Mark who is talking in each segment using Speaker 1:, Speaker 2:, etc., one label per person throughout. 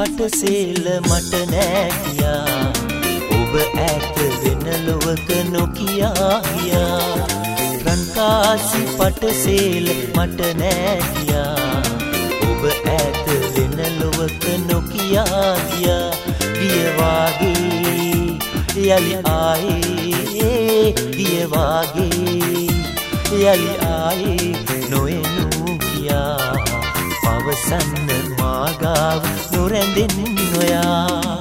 Speaker 1: පටසේල මට නෑ කියා ඔබ ඈත වෙන ලොවක නොකියා ගියා රන්කාසි පටසේල මට නෑ කියා ඔබ ඈත වෙන ලොවක නොකියා ගියා ගිය වාගේ යලි ආයේ ගිය වාගේ යලි ආයේ නොඑනු කියා පවසන්න මාගාව නොරැඳෙන්න නොයා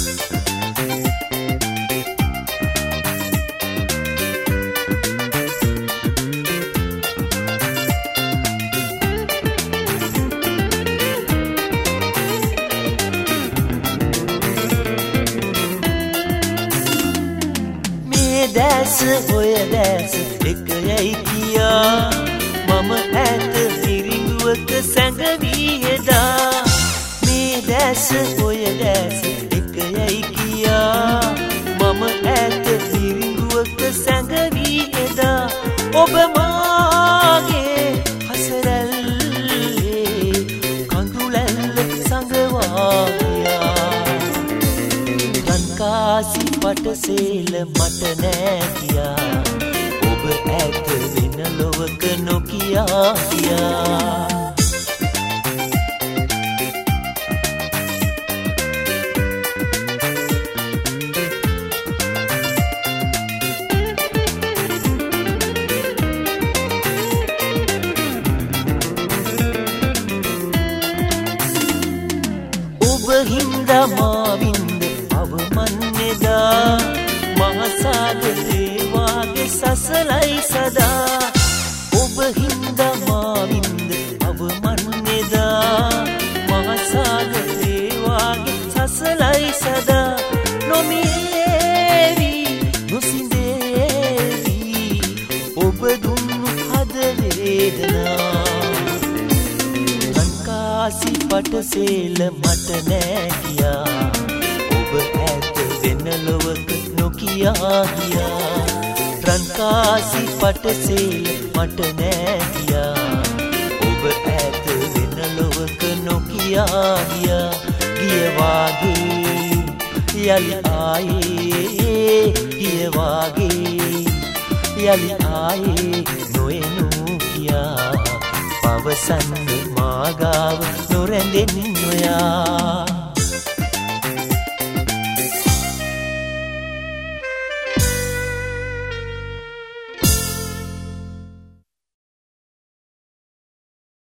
Speaker 1: මේ දැස ඔය දැස එක යයි කියා මම ඈත ඉරිඟුවක සැඟවී එදා මේ දැස ඔය දැස එක යයි කියා මම ඈත ඉරිඟුවක සැඟවී එදා ඔබ මාගේ හසරැල්ලේ කඳුලැල්ල සඟවා ගියා රන්කාසි පටසේල මට නෑ කියා ඔබ ඈත වෙන ලොවක නොකියා ගියා ඔබ හින්දා මාවින්ද අවමන්නේදා මහසාගරේ වාගේ සසලයි සදා ඔබ හින්දා මාවින්ද අවමන්නේදා මහසාගරේ වාගේ සසලයි සදා නොමියේවි නොසිඳේවි ඔබ දුන්නු හද වේදනා රන්කාසි පටසේල මට නෑ කියා ඔබ ඈත වෙන ලොවක නොකියා ගියා රන්කාසි පටසේල මට නෑ කියා ඔබ ඈත වෙන ලොවක නොකියා ගියා ගිය වාගේ යලි ආයේ ගිය වාගේ යලි ආයේ නොඑනු කියා පවසන්න මාගාව නොරැඳෙන්න නොයා